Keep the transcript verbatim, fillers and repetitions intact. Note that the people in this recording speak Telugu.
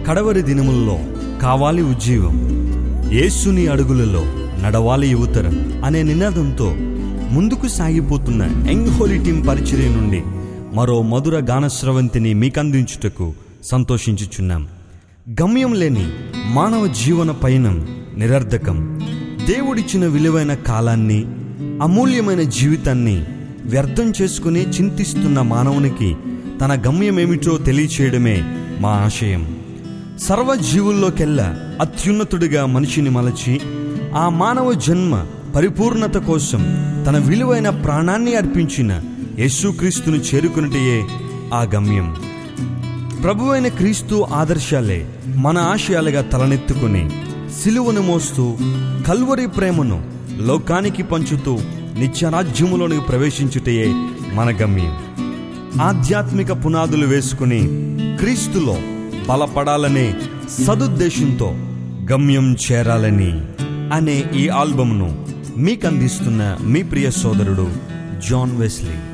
కడవరి దినముల్లో కావాలి ఉజ్జీవం, యేసుని అడుగులలో నడవాలి యువతరం అనే నినాదంతో ముందుకు సాగిపోతున్న యంగ్ హోలీ టీం పరిచర్య నుండి మరో మధుర గానస్రవంతిని మీకందించుటకు సంతోషించుచున్నాం. గమ్యం లేని మానవ జీవన పయనం నిరర్ధకం. దేవుడిచ్చిన విలువైన కాలాన్ని, అమూల్యమైన జీవితాన్ని వ్యర్థం చేసుకుని చింతిస్తున్న మానవునికి తన గమ్యమేమిటో తెలియచేయడమే మా ఆశయం. సర్వజీవుల్లోకెల్లా అత్యున్నతుడిగా మనిషిని మలచి ఆ మానవ జన్మ పరిపూర్ణత కోసం తన విలువైన ప్రాణాన్ని అర్పించిన యేసుక్రీస్తును చేరుకున్నటయే ఆ గమ్యం. ప్రభువైన క్రీస్తు ఆదర్శాలే మన ఆశయాలుగా తలనెత్తుకుని సిలువను మోస్తూ కల్వరి ప్రేమను లోకానికి పంచుతూ నిత్యరాజ్యములోనికి ప్రవేశించుటయే మన గమ్యం. ఆధ్యాత్మిక పునాదులు వేసుకుని క్రీస్తులో బలపడాలనే సదుద్దేశంతో గమ్యం చేరాలని అనే ఈ ఆల్బమ్ను మీకందిస్తున్న మీ ప్రియ సోదరుడు జాన్ వెస్లీ.